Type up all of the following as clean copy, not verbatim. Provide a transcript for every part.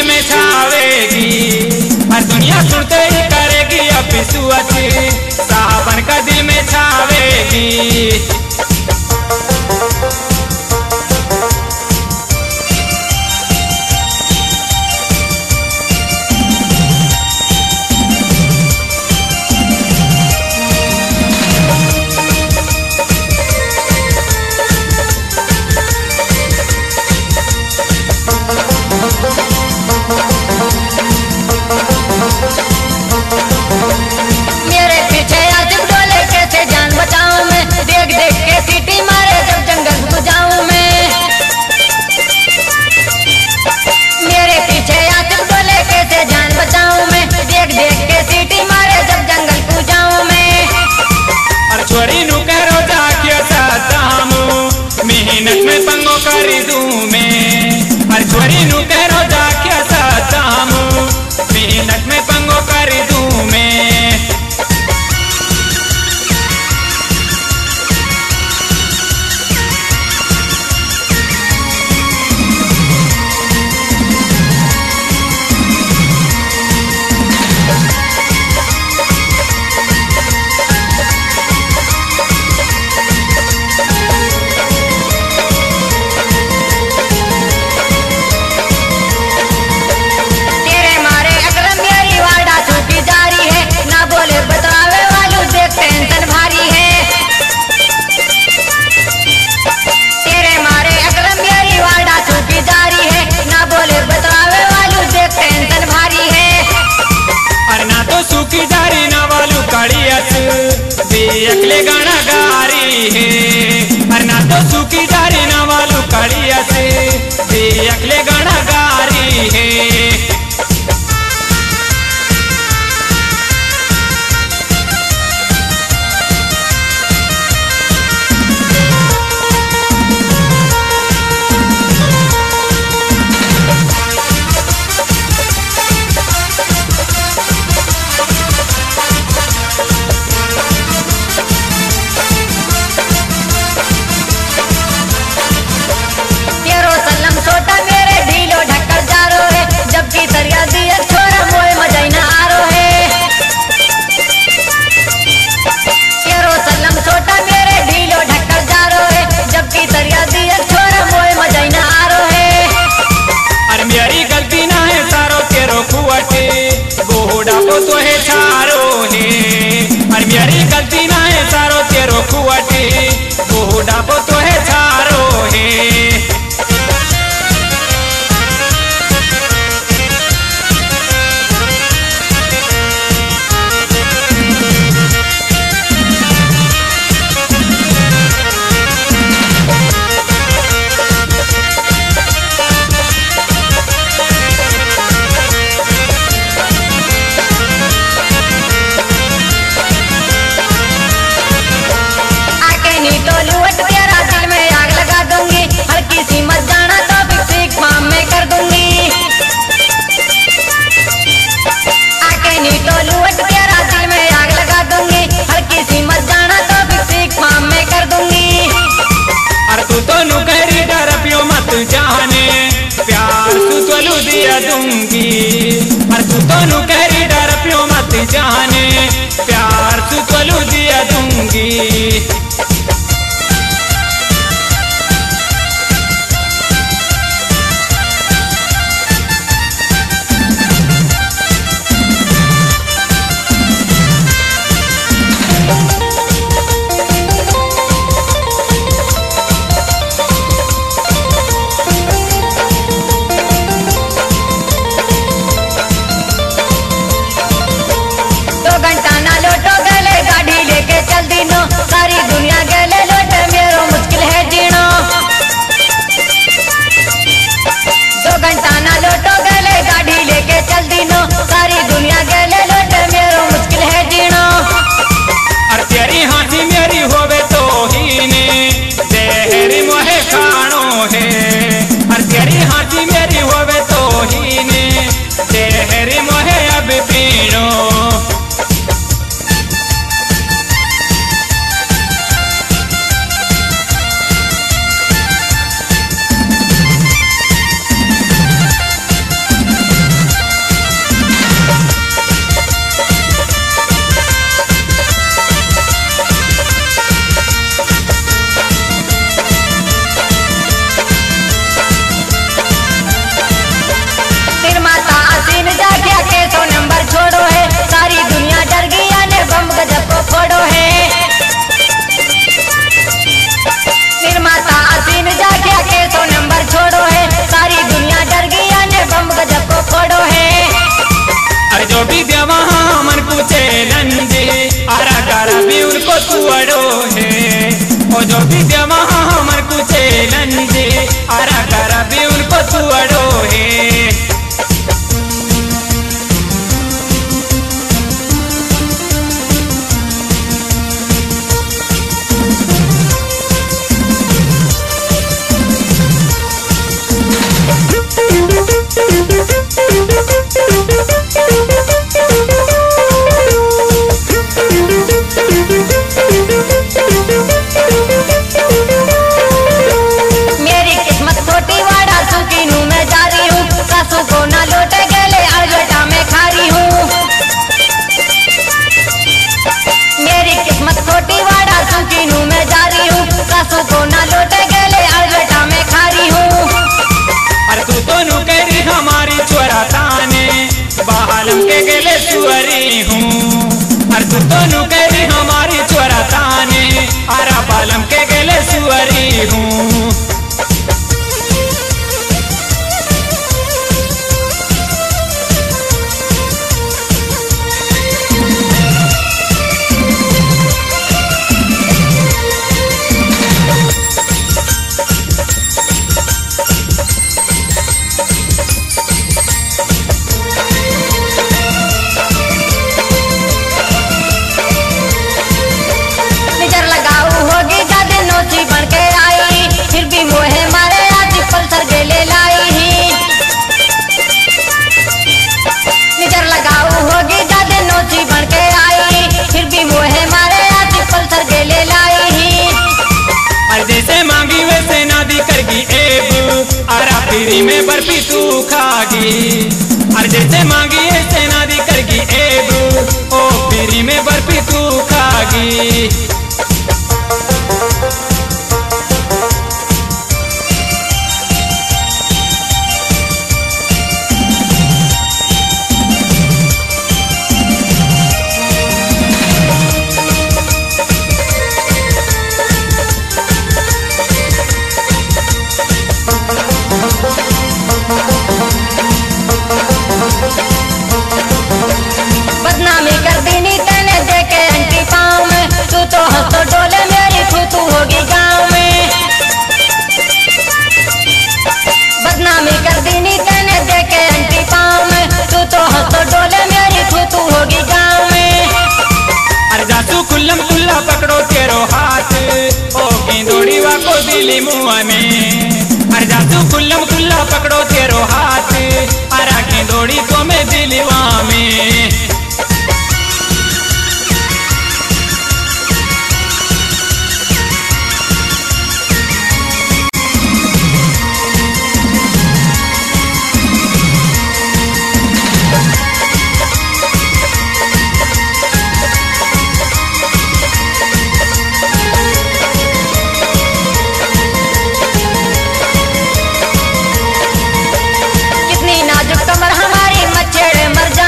में छावेगी, हर दुनिया सुनते ही करेगी अपिसु अच्छी, सावन का दिल में छावेगी। मेरे पीछे आसिफ डोले कैसे जान बचाऊं मैं, देख देख के सीटी मारे जब जंगल को जाऊं मैं। मेरे पीछे आसिफ डोले कैसे जान बचाऊं मैं, देख देख के सीटी मारे जब जंगल को जाऊं मैं। और छोरी नु करो जाके सातामू, मेहनत में पंगो करी दूं मैं। और छोरी नु करो जाके सातामू, मेहनत में पंगो करी दूं मैं। तेरे मारे अकरम मेरी वाड़ा सूखी जा रही है, ना बोले बतलावे वालू देख टेंशन भारी है। तेरे मारे अकरम मेरी वाड़ा सूखी जा रही है, ना बोले बतलावे वालू देख टेंशन भारी है। और ना तो सूखी जारी ना वालू कड़ी अस, अगले गाना गारी है। और ना तो सूखी जारी ना वालू कड़ी अस, अगले गाना गारी है। तेरो सलम छोटा मेरे ढीलो ढक्कर जा रो है, जबकि दरिया दिया छोरा मोए मजाई ना आ रो है। तेरो सलम छोटा मेरे ढीलो ढक्कर जा रो है, जबकि दरिया दिया छोरा मोए मजाई ना आ रो है। और मेरी गलती ना है सारो तेरो कुआटे, बूढ़ा को तो है छारो है। और मेरी गलती ना है सारो तेरो कुआटे, बूढ़ा को तो है छारो है। आके नी तो लुवट तेरा दिल में आग लगा दूंगी, हल्की सी मत जाना तो फिक्स फार्म में कर दूंगी। आके नी तो लुवट तेरा दिल में आग लगा दूंगी, हल्की सी मत जाना तो फिक्स फार्म में कर दूंगी। और तू तो नुकरी डर पियो मत जाने, प्यार तू तो लू दिया दूंगी। और तू तो नुकरी डर पियो मत जाने, प्यार तू तो लू दिया दूंगी। दो घंटा ना लोटो गले गाड़ी लेके चल दिनो, सारी दुनिया फ्री में बर्फी तू खागी, और जैसे मांगी ऐसे नादी करगी एब, ओ फ्री में बर्फी तू खागी। बदनामी कर दीनी तने देके अंटी पाँव में, तू तो हंस तो डोले मेरी तू होगी गाँव में। बदनामी कर दीनी तने देके अंटी पाँव में, तू तो हंस तो डोले मेरी तू होगी गाँव में। अरे जासू कुल्लम कुल्ला पकड़ो तेरो हाथ, ओ गेंदोड़ी वाको दिली मुआ में। अरे जासू कुल्लम कुल्ला पकड़ो तेरो हाथ, अरा गेंदोड़ी तो मैं दिलवा में। कितनी नाजुक कमर हमारी मच्छर मर जा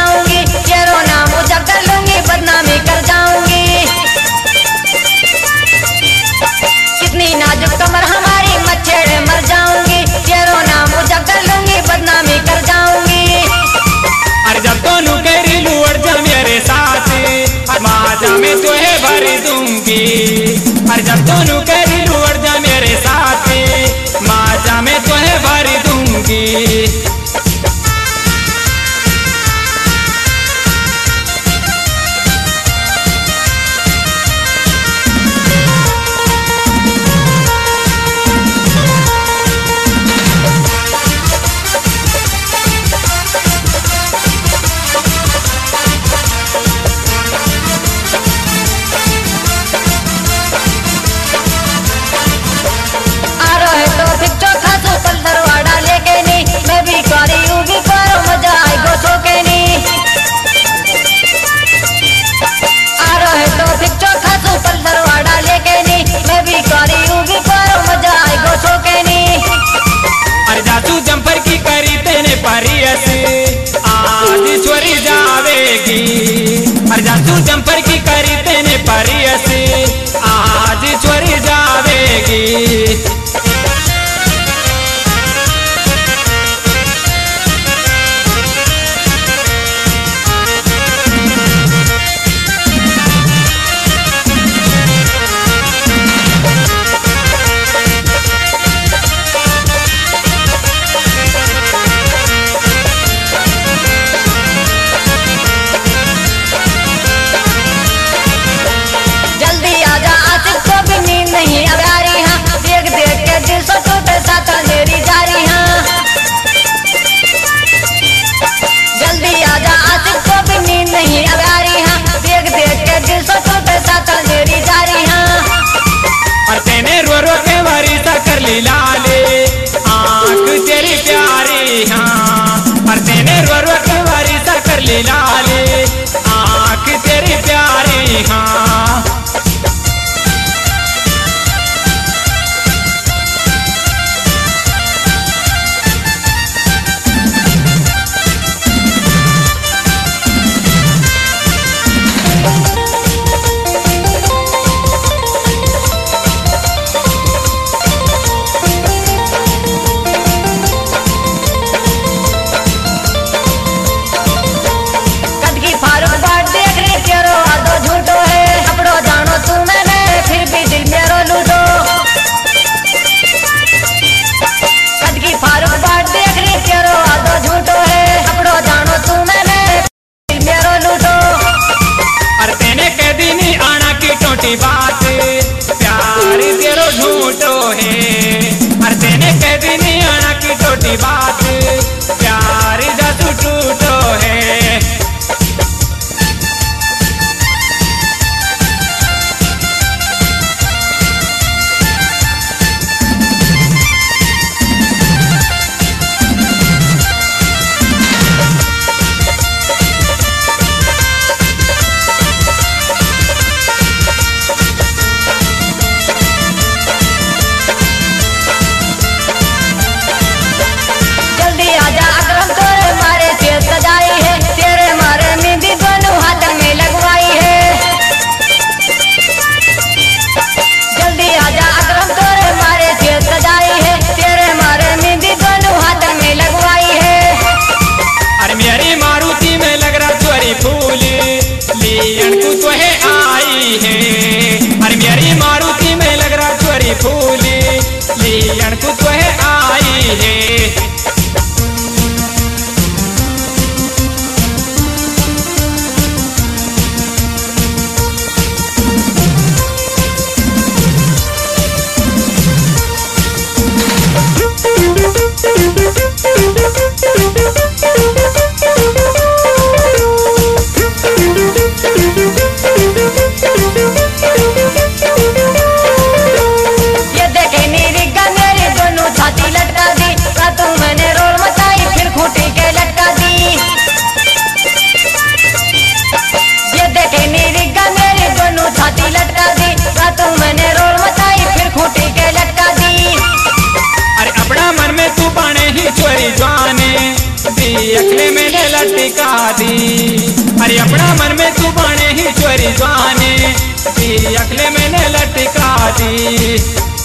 दी। अरे अपना मन में तू बने ही चोरी जाने, तेरी अकले मैंने लटका दी।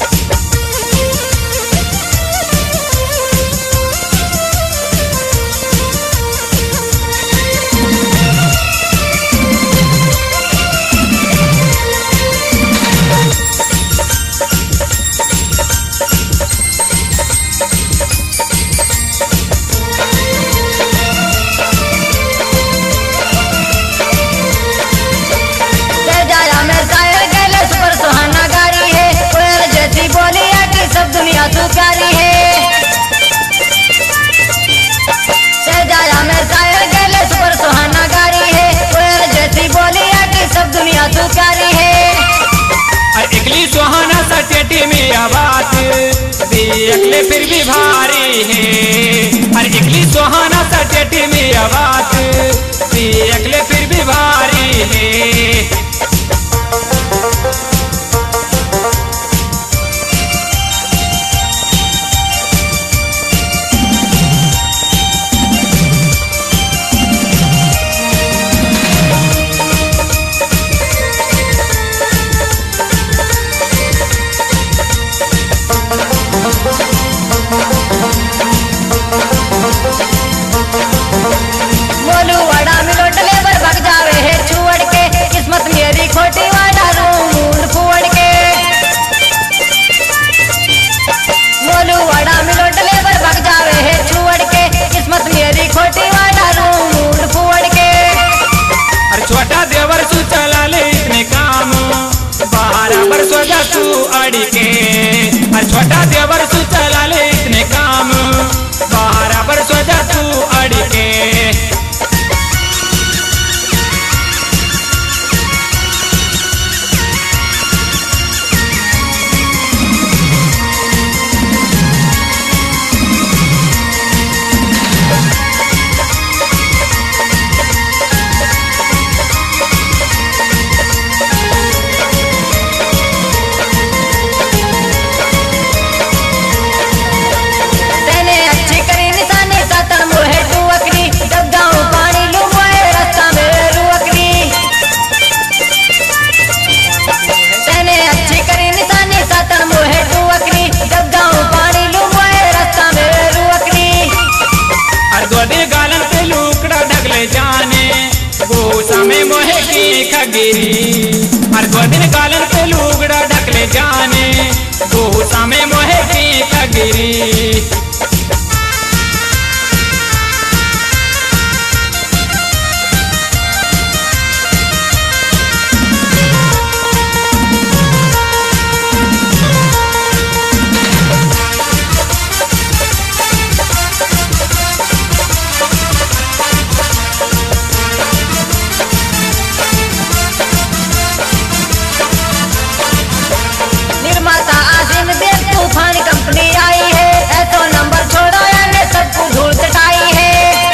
दुनिया तू प्यारी है सहजाया में शायर गले सुपर सुहाना गारी है, कोयल जैसी बोली आटी सब दुनिया तू प्यारी है। अगली सुहाना सटेटी में आवाज अगले फिर भी भारी है। अरे अगली सुहाना सटेटी में आवाज अगले फिर भी भारी है। मोलू वाड़ा मिलो डलेवर भग जावे है छुअड़ के, किस्मत मेरी खोटी वाड़ा रूम फुअड़ के। मोलू वाड़ा मिलो डलेवर भग जावे है छुअड़ के, किस्मत मेरी खोटी वाड़ा रूम फुअड़ के। अरे छोटा देवर सु चला ले इतने काम, बारह बरसों जा तू अड़ी के। अरे छोटा देवर सु चला ले इतने काम, बारह बरसों जा तू अड़ी के। में मोहे की खगिरी हर दो दिन गालन पे लुगड़ा ढकले जाने, गोसा में मोहे की खगिरी। तूफान कंपनी आई है, ऐसा नंबर छोड़ो याने सबको धूल चटाई है।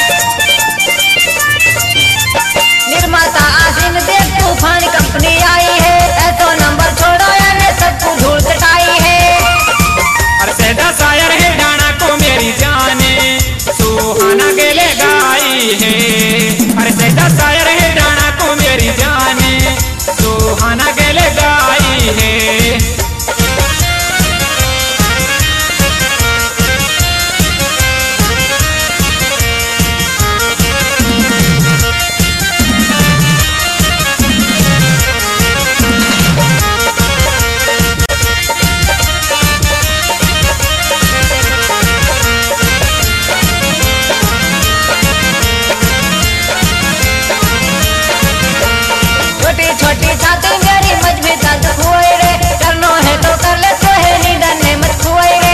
निर्माता आशीन देव तूफान कंपनी आई है, ऐसा नंबर छोड़ो याने सबको धूल चटाई है। और सैदा शायर है डाना को मेरी जाने, सुहाना गेले गाई है। और सैदा शायर है डाना को मेरी जाने, सुहाना गेले गाई है। छोटी छाती मेरी मजबूत आदत हुए रे, करनो है तो कर ले तो है नींदन ने मत खुए रे।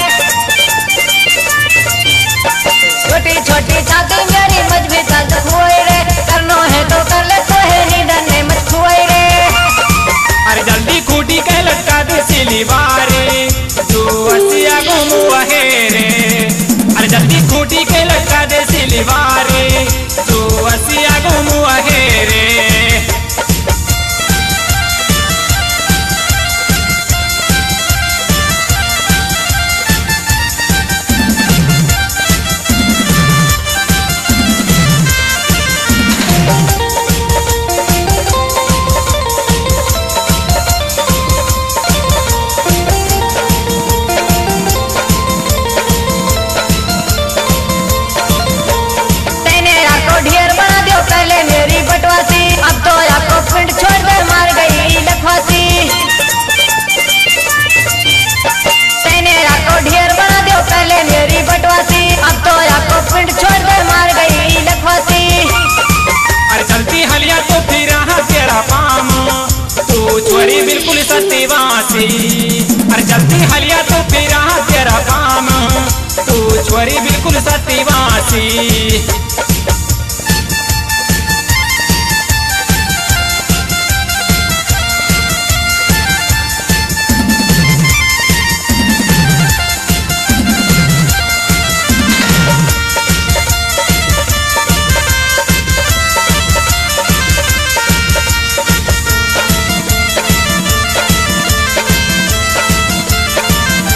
छोटी छोटी छाती मेरी मजबूत आदत हुए रे, करनो है तो कर ले तो है नींदन ने मत खुए रे। अरे जल्दी खूटी के लटका दे सिलीवारे, तू हसिया घूमुआ है रे। अरे जल्दी खूटी के लटका दे सिलीवारे, तू हसिया घूमुआ है रे। सतीवासी।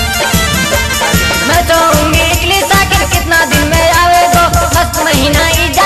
मैं तो इकली साकिर कितना दिन में आवे गो, मस्त महीना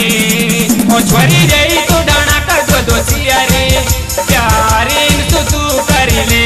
ओ छोरी जई तू डाना कर दो दोसिया रे प्यारी तू तू कर ले